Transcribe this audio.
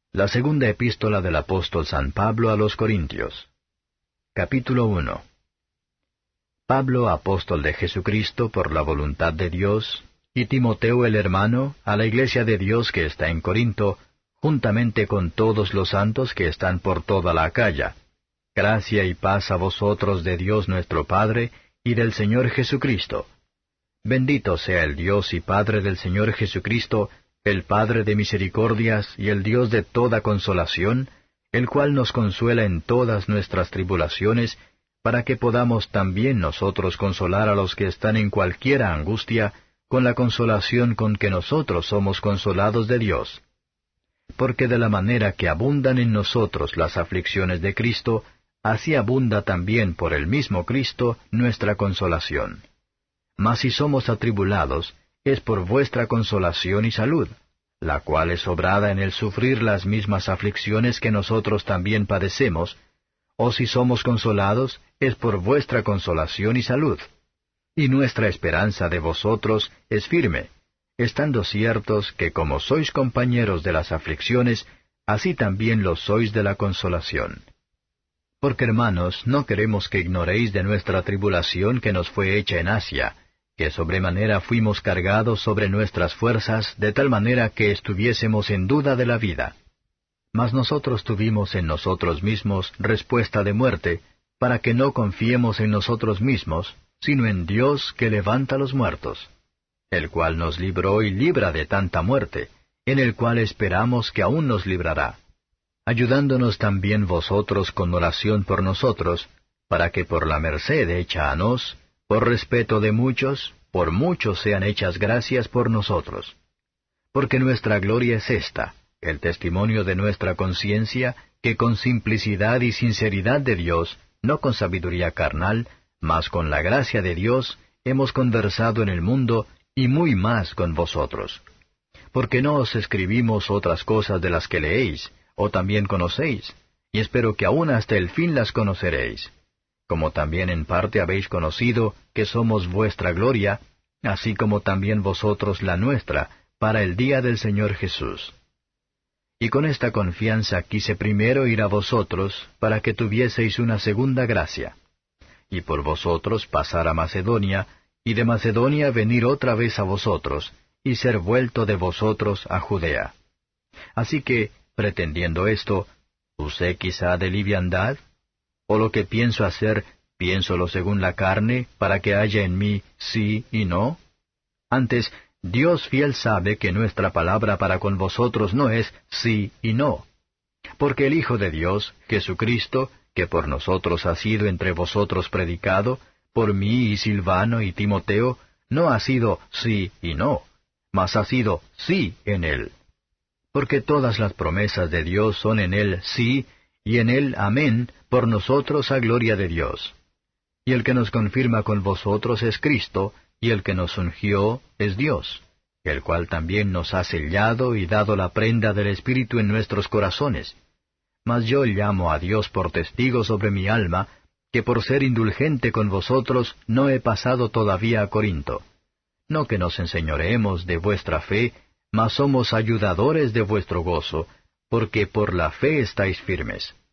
La segunda epístola del apóstol San Pablo a los Corintios. Capítulo 1. Pablo, apóstol de Jesucristo por la voluntad de Dios, y Timoteo el hermano, a la iglesia de Dios que está en Corinto, juntamente con todos los santos que están por toda la Acaya. Gracia y paz a vosotros de Dios nuestro Padre y del Señor Jesucristo. Bendito sea el Dios y Padre del Señor Jesucristo, el Padre de misericordias y el Dios de toda consolación, el cual nos consuela en todas nuestras tribulaciones, para que podamos también nosotros consolar a los que están en cualquiera angustia, con la consolación con que nosotros somos consolados de Dios. Porque de la manera que abundan en nosotros las aflicciones de Cristo, así abunda también por el mismo Cristo nuestra consolación. Mas si somos atribulados, es por vuestra consolación y salud, la cual es obrada en el sufrir las mismas aflicciones que nosotros también padecemos, o si somos consolados, es por vuestra consolación y salud. Y nuestra esperanza de vosotros es firme, estando ciertos que como sois compañeros de las aflicciones, así también lo sois de la consolación. Porque hermanos, no queremos que ignoréis de nuestra tribulación que nos fue hecha en Asia, que sobremanera fuimos cargados sobre nuestras fuerzas, de tal manera que estuviésemos en duda de la vida. Mas nosotros tuvimos en nosotros mismos respuesta de muerte, para que no confiemos en nosotros mismos, sino en Dios que levanta los muertos, el cual nos libró y libra de tanta muerte, en el cual esperamos que aún nos librará, ayudándonos también vosotros con oración por nosotros, para que por la merced hecha a nos, por respeto de muchos, por muchos sean hechas gracias por nosotros. Porque nuestra gloria es esta, el testimonio de nuestra conciencia, que con simplicidad y sinceridad de Dios, no con sabiduría carnal, mas con la gracia de Dios, hemos conversado en el mundo, y muy más con vosotros. Porque no os escribimos otras cosas de las que leéis, o también conocéis, y espero que aún hasta el fin las conoceréis. Como también en parte habéis conocido que somos vuestra gloria, así como también vosotros la nuestra, para el día del Señor Jesús. Y con esta confianza quise primero ir a vosotros, para que tuvieseis una segunda gracia, y por vosotros pasar a Macedonia, y de Macedonia venir otra vez a vosotros, y ser vuelto de vosotros a Judea. Así que, pretendiendo esto, ¿usé quizá de liviandad? ¿O lo que pienso hacer, piénsolo según la carne, para que haya en mí sí y no? Antes, Dios fiel sabe que nuestra palabra para con vosotros no es sí y no. Porque el Hijo de Dios, Jesucristo, que por nosotros ha sido entre vosotros predicado, por mí y Silvano y Timoteo, no ha sido sí y no, mas ha sido sí en él. Porque todas las promesas de Dios son en él sí, y en él amén, por nosotros a gloria de Dios. Y el que nos confirma con vosotros es Cristo, y el que nos ungió es Dios, el cual también nos ha sellado y dado la prenda del Espíritu en nuestros corazones. Mas yo llamo a Dios por testigo sobre mi alma, que por ser indulgente con vosotros no he pasado todavía a Corinto. No que nos enseñoreemos de vuestra fe, mas somos ayudadores de vuestro gozo, porque por la fe estáis firmes.